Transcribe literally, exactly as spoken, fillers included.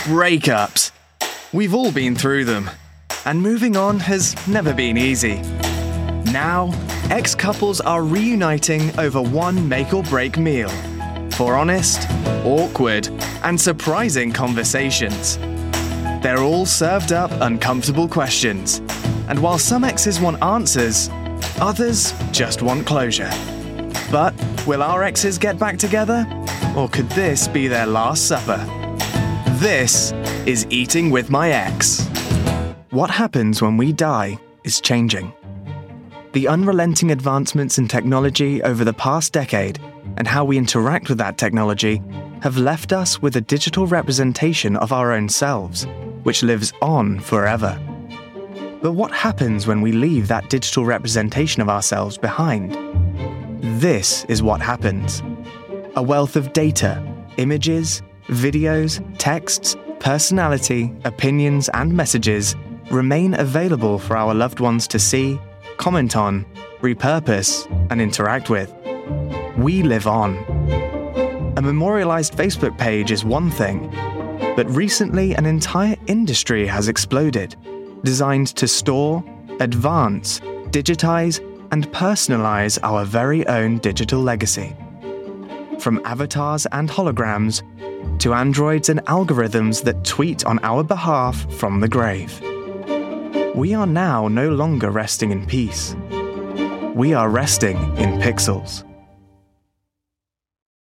Breakups. We've all been through them, and moving on has never been easy. Now, ex-couples are reuniting over one make-or-break meal for honest, awkward, and surprising conversations. They're all served up uncomfortable questions, and while some exes want answers, others just want closure. But will our exes get back together? Or could this be their last supper? This is Eating with My Ex. What happens when we die is changing. The unrelenting advancements in technology over the past decade and how we interact with that technology have left us with a digital representation of our own selves, which lives on forever. But what happens when we leave that digital representation of ourselves behind? This is what happens. A wealth of data, images, videos, texts, personality, opinions, and messages remain available for our loved ones to see, comment on, repurpose, and interact with. We live on. A memorialized Facebook page is one thing, but recently an entire industry has exploded, designed to store, advance, digitize, and personalize our very own digital legacy. From avatars and holograms to androids and algorithms that tweet on our behalf from the grave. We are now no longer resting in peace. We are resting in pixels.